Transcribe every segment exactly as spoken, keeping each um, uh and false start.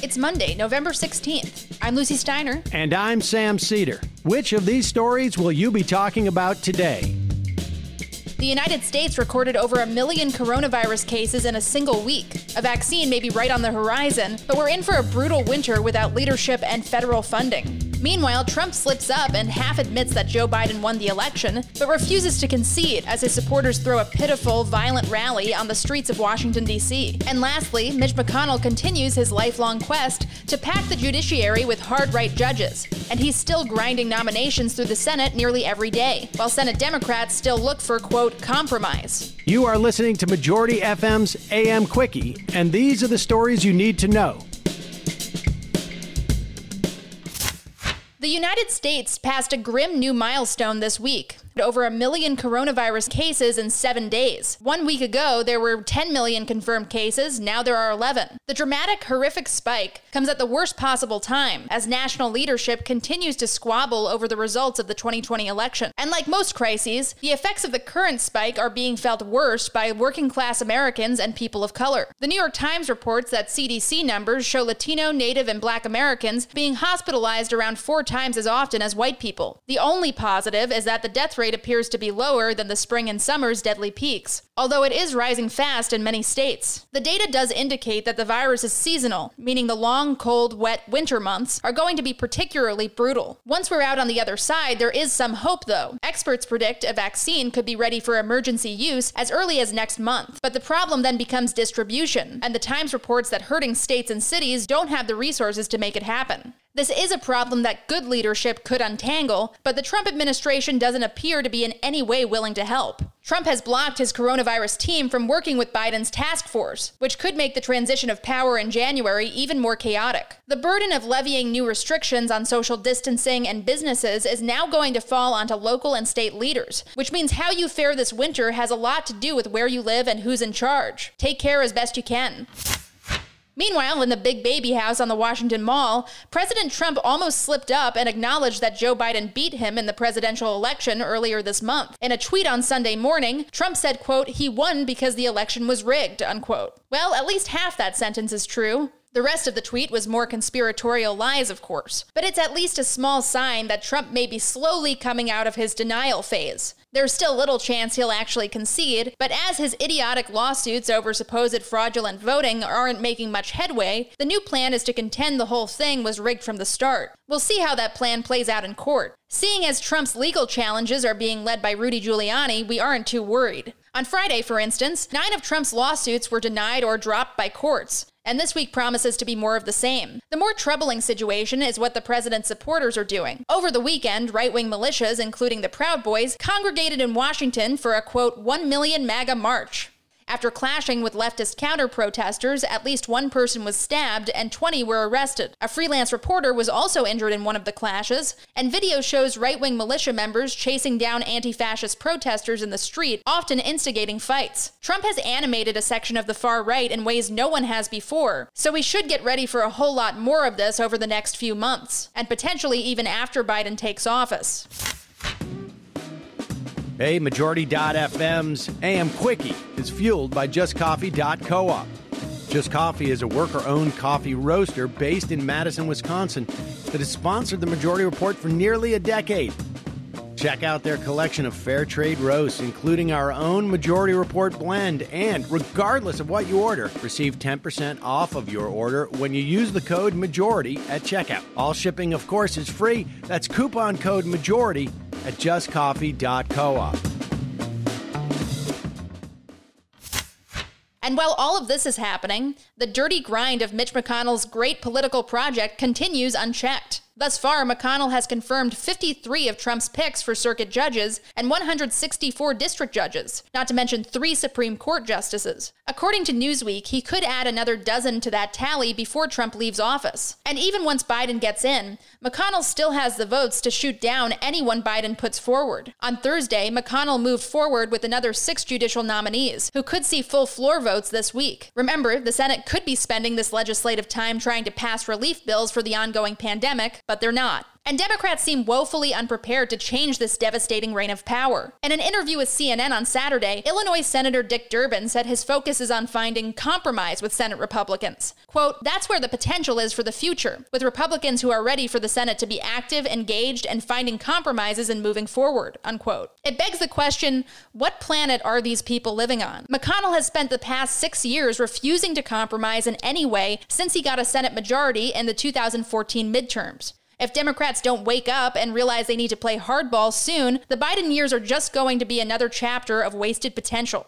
It's Monday, November sixteenth. I'm Lucy Steiner. And I'm Sam Cedar. Which of these stories will you be talking about today? The United States recorded over a million coronavirus cases in a single week. A vaccine may be right on the horizon, but we're in for a brutal winter without leadership and federal funding. Meanwhile, Trump slips up and half admits that Joe Biden won the election, but refuses to concede as his supporters throw a pitiful, violent rally on the streets of Washington, D C. And lastly, Mitch McConnell continues his lifelong quest to pack the judiciary with hard-right judges, and he's still grinding nominations through the Senate nearly every day, while Senate Democrats still look for, quote, compromise. You are listening to Majority F M's A M Quickie, and these are the stories you need to know. The United States passed a grim new milestone this week. Over a million coronavirus cases in seven days. One week ago, there were ten million confirmed cases. Now there are eleven. The dramatic, horrific spike comes at the worst possible time as national leadership continues to squabble over the results of the twenty twenty election. And like most crises, the effects of the current spike are being felt worse by working-class Americans and people of color. The New York Times reports that C D C numbers show Latino, Native, and Black Americans being hospitalized around four times as often as white people. The only positive is that the death rate rate appears to be lower than the spring and summer's deadly peaks, although it is rising fast in many states. The data does indicate that the virus is seasonal, meaning the long, cold, wet winter months are going to be particularly brutal. Once we're out on the other side, there is some hope, though. Experts predict a vaccine could be ready for emergency use as early as next month. But the problem then becomes distribution, and the Times reports that hurting states and cities don't have the resources to make it happen. This is a problem that good leadership could untangle, but the Trump administration doesn't appear to be in any way willing to help. Trump has blocked his coronavirus team from working with Biden's task force, which could make the transition of power in January even more chaotic. The burden of levying new restrictions on social distancing and businesses is now going to fall onto local and state leaders, which means how you fare this winter has a lot to do with where you live and who's in charge. Take care as best you can. Meanwhile, in the big baby house on the Washington Mall, President Trump almost slipped up and acknowledged that Joe Biden beat him in the presidential election earlier this month. In a tweet on Sunday morning, Trump said, quote, "He won because the election was rigged," unquote. Well, at least half that sentence is true. The rest of the tweet was more conspiratorial lies, of course. But it's at least a small sign that Trump may be slowly coming out of his denial phase. There's still little chance he'll actually concede, but as his idiotic lawsuits over supposed fraudulent voting aren't making much headway, the new plan is to contend the whole thing was rigged from the start. We'll see how that plan plays out in court. Seeing as Trump's legal challenges are being led by Rudy Giuliani, we aren't too worried. On Friday, for instance, nine of Trump's lawsuits were denied or dropped by courts. And this week promises to be more of the same. The more troubling situation is what the president's supporters are doing. Over the weekend, right-wing militias, including the Proud Boys, congregated in Washington for a, quote, one million MAGA march. After clashing with leftist counter-protesters, at least one person was stabbed and twenty were arrested. A freelance reporter was also injured in one of the clashes, and video shows right-wing militia members chasing down anti-fascist protesters in the street, often instigating fights. Trump has animated a section of the far right in ways no one has before, so we should get ready for a whole lot more of this over the next few months, and potentially even after Biden takes office. Hey, Majority dot F M's A M Quickie is fueled by Just Coffee dot coop. Just Coffee is a worker-owned coffee roaster based in Madison, Wisconsin that has sponsored the Majority Report for nearly a decade. Check out their collection of fair trade roasts, including our own Majority Report blend, and regardless of what you order, receive ten percent off of your order when you use the code MAJORITY at checkout. All shipping, of course, is free. That's coupon code MAJORITY at Just Coffee dot coop. And while all of this is happening, the dirty grind of Mitch McConnell's great political project continues unchecked. Thus far, McConnell has confirmed fifty-three of Trump's picks for circuit judges and one hundred sixty-four district judges, not to mention three Supreme Court justices. According to Newsweek, he could add another dozen to that tally before Trump leaves office. And even once Biden gets in, McConnell still has the votes to shoot down anyone Biden puts forward. On Thursday, McConnell moved forward with another six judicial nominees, who could see full floor votes this week. Remember, the Senate could be spending this legislative time trying to pass relief bills for the ongoing pandemic, but they're not. And Democrats seem woefully unprepared to change this devastating reign of power. In an interview with C N N on Saturday, Illinois Senator Dick Durbin said his focus is on finding compromise with Senate Republicans. Quote, "That's where the potential is for the future, with Republicans who are ready for the Senate to be active, engaged, and finding compromises and moving forward," unquote. It begs the question, what planet are these people living on? McConnell has spent the past six years refusing to compromise in any way since he got a Senate majority in the two thousand fourteen midterms. If Democrats don't wake up and realize they need to play hardball soon, the Biden years are just going to be another chapter of wasted potential.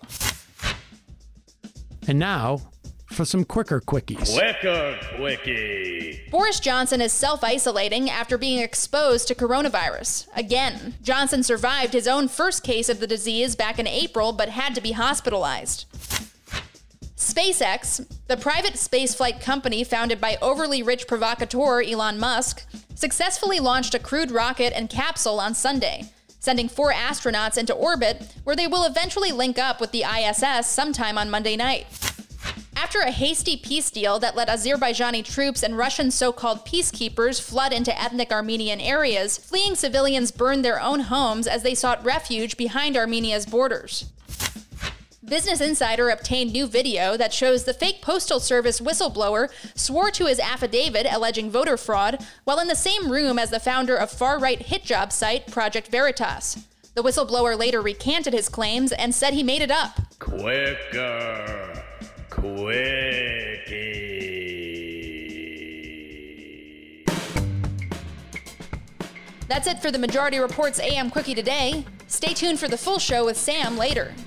And now, for some quicker quickies. Quicker quickie. Boris Johnson is self-isolating after being exposed to coronavirus. Again, Johnson survived his own first case of the disease back in April, but had to be hospitalized. SpaceX, the private spaceflight company founded by overly rich provocateur Elon Musk, successfully launched a crewed rocket and capsule on Sunday, sending four astronauts into orbit, where they will eventually link up with the I S S sometime on Monday night. After a hasty peace deal that let Azerbaijani troops and Russian so-called peacekeepers flood into ethnic Armenian areas, fleeing civilians burned their own homes as they sought refuge behind Armenia's borders. Business Insider obtained new video that shows the fake Postal Service whistleblower swore to his affidavit alleging voter fraud while in the same room as the founder of far-right hit job site Project Veritas. The whistleblower later recanted his claims and said he made it up. Quicker quickie. That's it for the Majority Report's A M Quickie today. Stay tuned for the full show with Sam later.